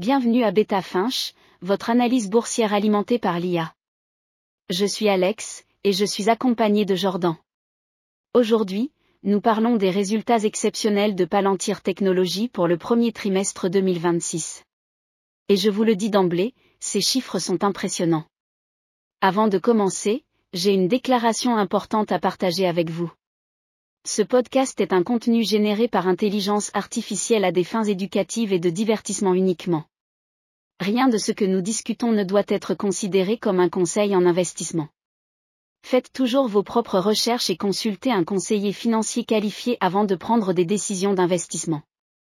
Bienvenue à Betafinch, votre analyse boursière alimentée par l'IA. Je suis Alex, et je suis accompagné de Jordan. Aujourd'hui, nous parlons des résultats exceptionnels de Palantir Technologies pour le premier trimestre 2026. Et je vous le dis d'emblée, ces chiffres sont impressionnants. Avant de commencer, j'ai une déclaration importante à partager avec vous. Ce podcast est un contenu généré par intelligence artificielle à des fins éducatives et de divertissement uniquement. Rien de ce que nous discutons ne doit être considéré comme un conseil en investissement. Faites toujours vos propres recherches et consultez un conseiller financier qualifié avant de prendre des décisions d'investissement.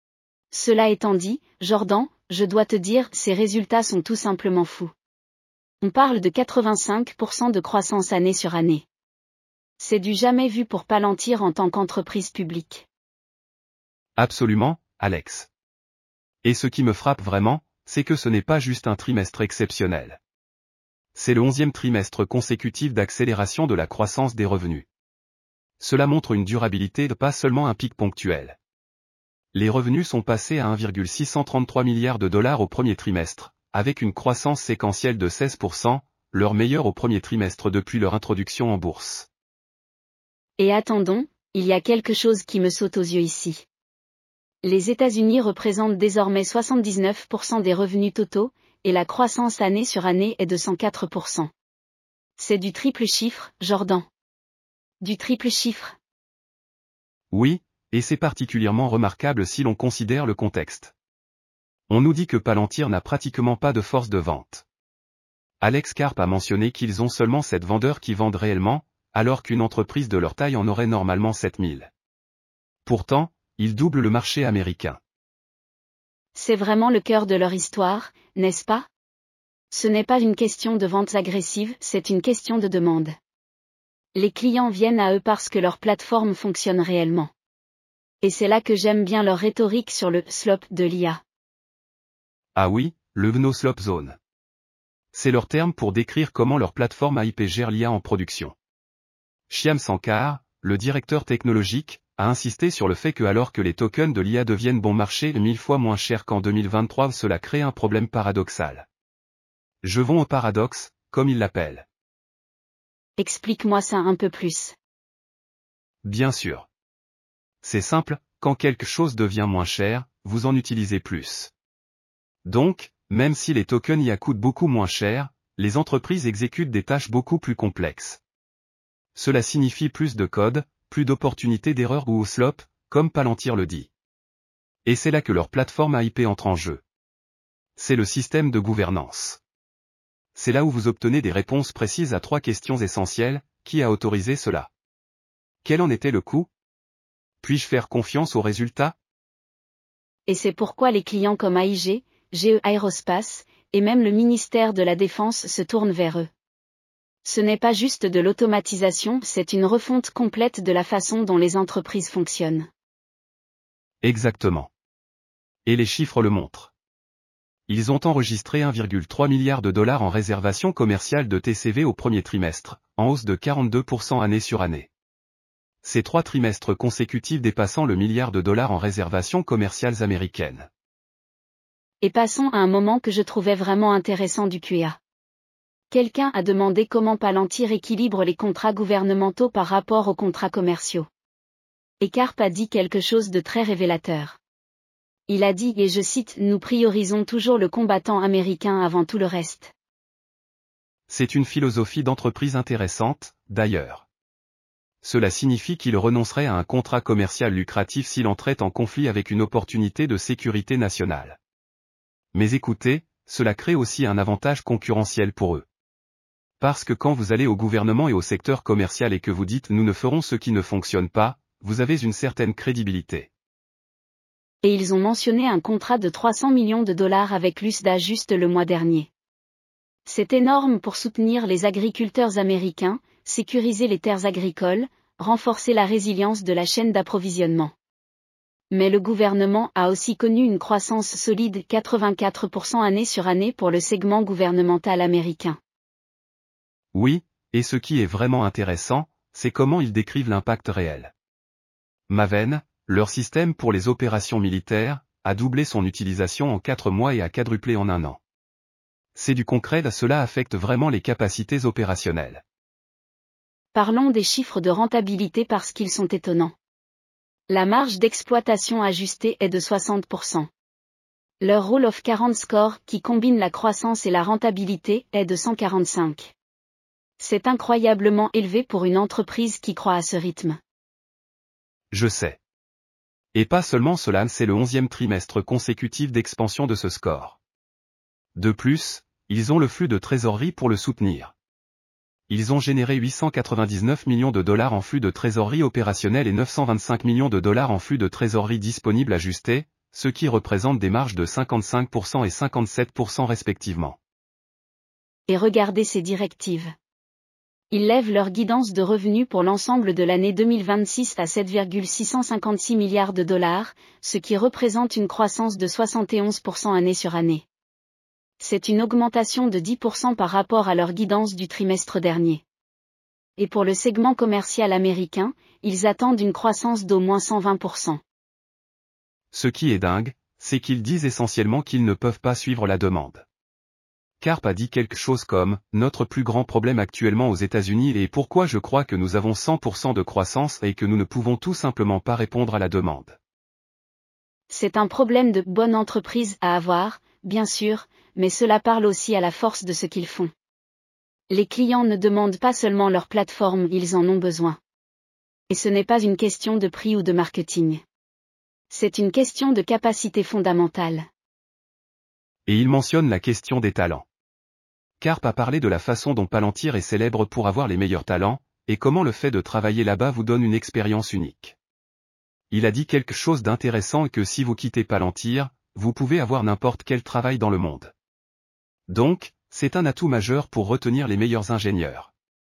Cela étant dit, Jordan, je dois te dire, ces résultats sont tout simplement fous. On parle de 85% de croissance année sur année. C'est du jamais vu pour Palantir en tant qu'entreprise publique. Absolument, Alex. Et ce qui me frappe vraiment, c'est que ce n'est pas juste un trimestre exceptionnel. C'est le 11e trimestre consécutif d'accélération de la croissance des revenus. Cela montre une durabilité de pas seulement un pic ponctuel. Les revenus sont passés à 1,633 milliards de dollars au premier trimestre, avec une croissance séquentielle de 16%, leur meilleure au premier trimestre depuis leur introduction en bourse. Et attendons, il y a quelque chose qui me saute aux yeux ici. Les États-Unis représentent désormais 79% des revenus totaux, et la croissance année sur année est de 104%. C'est du triple chiffre, Jordan. Du triple chiffre. Oui, et c'est particulièrement remarquable si l'on considère le contexte. On nous dit que Palantir n'a pratiquement pas de force de vente. Alex Karp a mentionné qu'ils ont seulement 7 vendeurs qui vendent réellement, alors qu'une entreprise de leur taille en aurait normalement 7000. Pourtant, ils doublent le marché américain. C'est vraiment le cœur de leur histoire, n'est-ce pas? Ce n'est pas une question de ventes agressives, c'est une question de demande. Les clients viennent à eux parce que leur plateforme fonctionne réellement. Et c'est là que j'aime bien leur rhétorique sur le « slope » de l'IA. Ah oui, le no-slop zone. C'est leur terme pour décrire comment leur plateforme AIP gère l'IA en production. Shyam Sankar, le directeur technologique, a insisté sur le fait que alors que les tokens de l'IA deviennent bon marché 1000 fois moins chers qu'en 2023, cela crée un problème paradoxal. Je vais au paradoxe, comme il l'appelle. Explique-moi ça un peu plus. Bien sûr. C'est simple, quand quelque chose devient moins cher, vous en utilisez plus. Donc, même si les tokens IA coûtent beaucoup moins cher, les entreprises exécutent des tâches beaucoup plus complexes. Cela signifie plus de code, plus d'opportunités d'erreur ou au slop, comme Palantir le dit. Et c'est là que leur plateforme AIP entre en jeu. C'est le système de gouvernance. C'est là où vous obtenez des réponses précises à 3 questions essentielles: qui a autorisé cela? Quel en était le coût? Puis-je faire confiance aux résultats? Et c'est pourquoi les clients comme AIG, GE Aerospace, et même le ministère de la Défense se tournent vers eux. Ce n'est pas juste de l'automatisation, c'est une refonte complète de la façon dont les entreprises fonctionnent. Exactement. Et les chiffres le montrent. Ils ont enregistré 1,3 milliard de dollars en réservation commerciale de TCV au premier trimestre, en hausse de 42% année sur année. Ces 3 trimestres consécutifs dépassant le milliard de dollars en réservations commerciales américaines. Et passons à un moment que je trouvais vraiment intéressant du QA. Quelqu'un a demandé comment Palantir équilibre les contrats gouvernementaux par rapport aux contrats commerciaux. Et Karp a dit quelque chose de très révélateur. Il a dit, et je cite, « Nous priorisons toujours le combattant américain avant tout le reste ». C'est une philosophie d'entreprise intéressante, d'ailleurs. Cela signifie qu'il renoncerait à un contrat commercial lucratif s'il entrait en conflit avec une opportunité de sécurité nationale. Mais écoutez, cela crée aussi un avantage concurrentiel pour eux. Parce que quand vous allez au gouvernement et au secteur commercial et que vous dites « nous ne ferons ce qui ne fonctionne pas », vous avez une certaine crédibilité. Et ils ont mentionné un contrat de 300 millions de dollars avec l'USDA juste le mois dernier. C'est énorme pour soutenir les agriculteurs américains, sécuriser les terres agricoles, renforcer la résilience de la chaîne d'approvisionnement. Mais le gouvernement a aussi connu une croissance solide 84% année sur année pour le segment gouvernemental américain. Oui, et ce qui est vraiment intéressant, c'est comment ils décrivent l'impact réel. Maven, leur système pour les opérations militaires, a doublé son utilisation en 4 mois et a quadruplé en 1 an. C'est du concret, cela affecte vraiment les capacités opérationnelles. Parlons des chiffres de rentabilité parce qu'ils sont étonnants. La marge d'exploitation ajustée est de 60%. Leur Rule of 40 score, qui combine la croissance et la rentabilité, est de 145. C'est incroyablement élevé pour une entreprise qui croît à ce rythme. Je sais. Et pas seulement cela, c'est le 11e trimestre consécutif d'expansion de ce score. De plus, ils ont le flux de trésorerie pour le soutenir. Ils ont généré 899 millions de dollars en flux de trésorerie opérationnel et 925 millions de dollars en flux de trésorerie disponible ajusté, ce qui représente des marges de 55% et 57% respectivement. Et regardez ces directives. Ils lèvent leur guidance de revenus pour l'ensemble de l'année 2026 à 7,656 milliards de dollars, ce qui représente une croissance de 71% année sur année. C'est une augmentation de 10% par rapport à leur guidance du trimestre dernier. Et pour le segment commercial américain, ils attendent une croissance d'au moins 120%. Ce qui est dingue, c'est qu'ils disent essentiellement qu'ils ne peuvent pas suivre la demande. Karp a dit quelque chose comme « Notre plus grand problème actuellement aux États-Unis est pourquoi je crois que nous avons 100% de croissance et que nous ne pouvons tout simplement pas répondre à la demande. » C'est un problème de bonne entreprise à avoir, bien sûr, mais cela parle aussi à la force de ce qu'ils font. Les clients ne demandent pas seulement leur plateforme, ils en ont besoin. Et ce n'est pas une question de prix ou de marketing. C'est une question de capacité fondamentale. Et il mentionne la question des talents. Karp a parlé de la façon dont Palantir est célèbre pour avoir les meilleurs talents, et comment le fait de travailler là-bas vous donne une expérience unique. Il a dit quelque chose d'intéressant et que si vous quittez Palantir, vous pouvez avoir n'importe quel travail dans le monde. Donc, c'est un atout majeur pour retenir les meilleurs ingénieurs.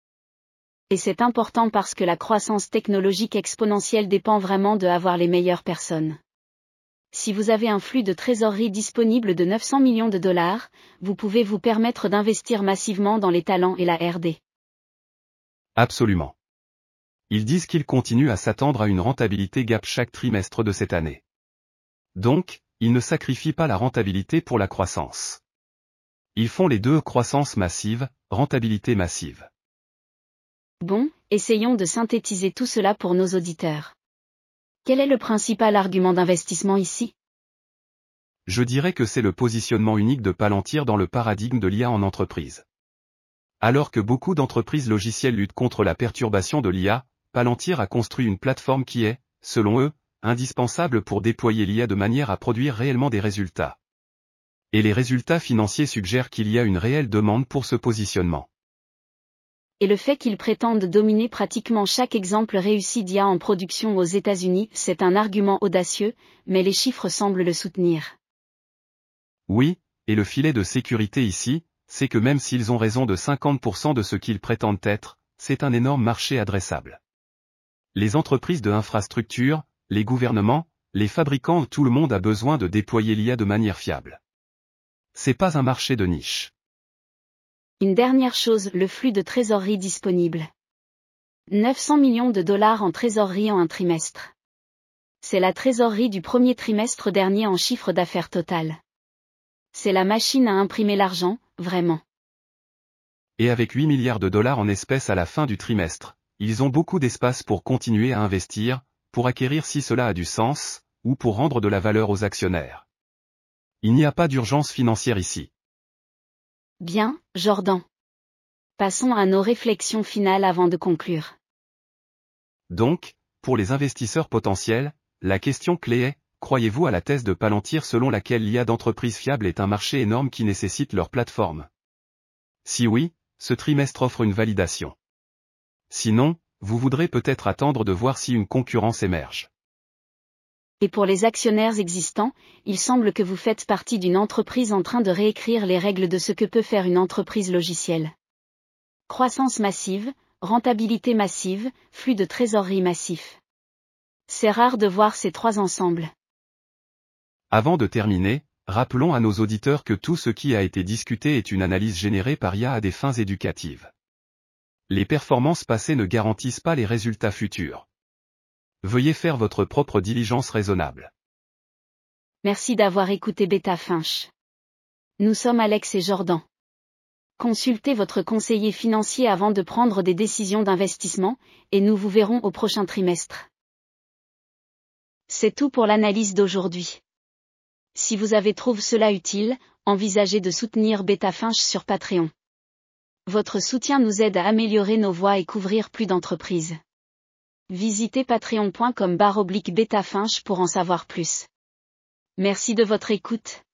Et c'est important parce que la croissance technologique exponentielle dépend vraiment de avoir les meilleures personnes. Si vous avez un flux de trésorerie disponible de 900 millions de dollars, vous pouvez vous permettre d'investir massivement dans les talents et la R&D. Absolument. Ils disent qu'ils continuent à s'attendre à une rentabilité GAAP chaque trimestre de cette année. Donc, ils ne sacrifient pas la rentabilité pour la croissance. Ils font les deux, croissance massive, rentabilité massive. Bon, essayons de synthétiser tout cela pour nos auditeurs. Quel est le principal argument d'investissement ici? Je dirais que c'est le positionnement unique de Palantir dans le paradigme de l'IA en entreprise. Alors que beaucoup d'entreprises logicielles luttent contre la perturbation de l'IA, Palantir a construit une plateforme qui est, selon eux, indispensable pour déployer l'IA de manière à produire réellement des résultats. Et les résultats financiers suggèrent qu'il y a une réelle demande pour ce positionnement. Et le fait qu'ils prétendent dominer pratiquement chaque exemple réussi d'IA en production aux États-Unis, c'est un argument audacieux, mais les chiffres semblent le soutenir. Oui, et le filet de sécurité ici, c'est que même s'ils ont raison de 50% de ce qu'ils prétendent être, c'est un énorme marché adressable. Les entreprises de infrastructure, les gouvernements, les fabricants, tout le monde a besoin de déployer l'IA de manière fiable. C'est pas un marché de niche. Une dernière chose, le flux de trésorerie disponible. 900 millions de dollars en trésorerie en un trimestre. C'est la trésorerie du premier trimestre dernier en chiffre d'affaires total. C'est la machine à imprimer l'argent, vraiment. Et avec 8 milliards de dollars en espèces à la fin du trimestre, ils ont beaucoup d'espace pour continuer à investir, pour acquérir si cela a du sens, ou pour rendre de la valeur aux actionnaires. Il n'y a pas d'urgence financière ici. Bien, Jordan. Passons à nos réflexions finales avant de conclure. Donc, pour les investisseurs potentiels, la question clé est, croyez-vous à la thèse de Palantir selon laquelle l'IA d'entreprise fiable est un marché énorme qui nécessite leur plateforme? Si oui, ce trimestre offre une validation. Sinon, vous voudrez peut-être attendre de voir si une concurrence émerge. Et pour les actionnaires existants, il semble que vous faites partie d'une entreprise en train de réécrire les règles de ce que peut faire une entreprise logicielle. Croissance massive, rentabilité massive, flux de trésorerie massif. C'est rare de voir ces trois ensemble. Avant de terminer, rappelons à nos auditeurs que tout ce qui a été discuté est une analyse générée par IA à des fins éducatives. Les performances passées ne garantissent pas les résultats futurs. Veuillez faire votre propre diligence raisonnable. Merci d'avoir écouté Beta Finch. Nous sommes Alex et Jordan. Consultez votre conseiller financier avant de prendre des décisions d'investissement, et nous vous verrons au prochain trimestre. C'est tout pour l'analyse d'aujourd'hui. Si vous avez trouvé cela utile, envisagez de soutenir Beta Finch sur Patreon. Votre soutien nous aide à améliorer nos voix et couvrir plus d'entreprises. Visitez patreon.com/betafinch pour en savoir plus. Merci de votre écoute.